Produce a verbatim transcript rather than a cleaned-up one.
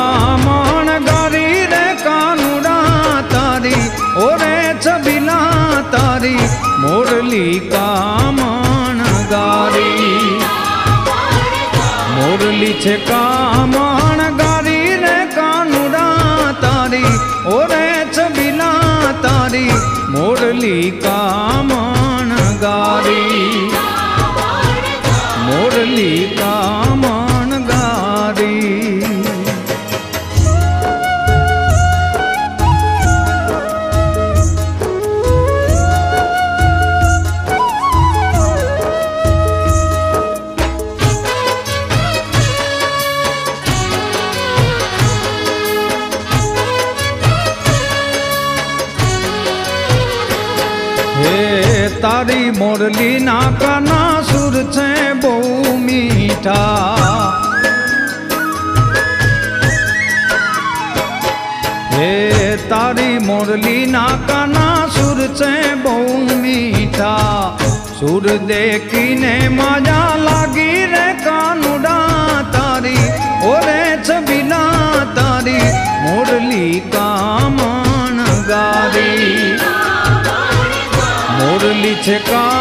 કામણ ગારી રે કાનુડા તારી ઓરે છબીલા તારી મોરલી કામણ ગારી મોરલી છે કામણ ગારી રે કાનુડા તારી ઓરે છબીલા તારી મોરલી કામણ ગારી મોરલી કામણ ગારી તારી મોરલી ના કાના સુર છે બહુ મીઠા હે તારી મોરલી ના કાના સુર છે બહુ મીઠા સુર દેખીને મજા લાગી રે કાનુડા તારી ઓરે છબીલા તારી મોરલી કામણ ગારી મોરલી છે કા